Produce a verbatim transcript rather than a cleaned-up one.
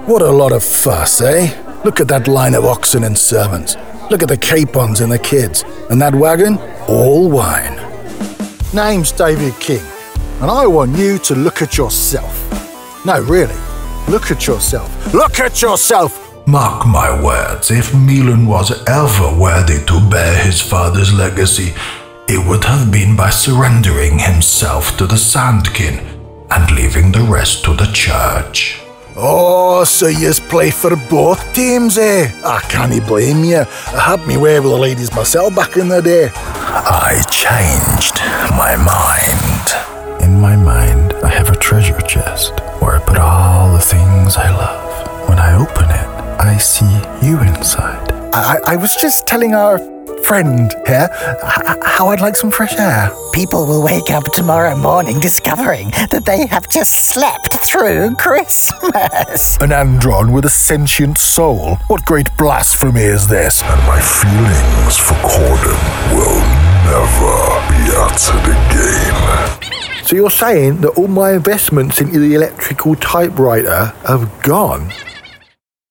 What a lot of fuss, eh? Look at that line of oxen and servants. Look at the capons and the kids. And that wagon? All wine. Name's David King, and I want you to look at yourself. No, really. Look at yourself. Look at yourself! Mark my words, if Milan was ever worthy to bear his father's legacy, it would have been by surrendering himself to the Sandkin and leaving the rest to the church. Oh, so yous play for both teams, eh? I can't blame you. I had me way with the ladies myself back in the day. I changed my mind. In my mind, I have a treasure chest where I put all the things I love. When I open it, I see you inside. I, I was just telling our friend here h- how I'd like some fresh air. People will wake up tomorrow morning discovering that they have just slept through Christmas. An andron with a sentient soul? What great blasphemy is this? And my feelings for Corden will never be uttered again. So you're saying that all my investments into the electrical typewriter have gone?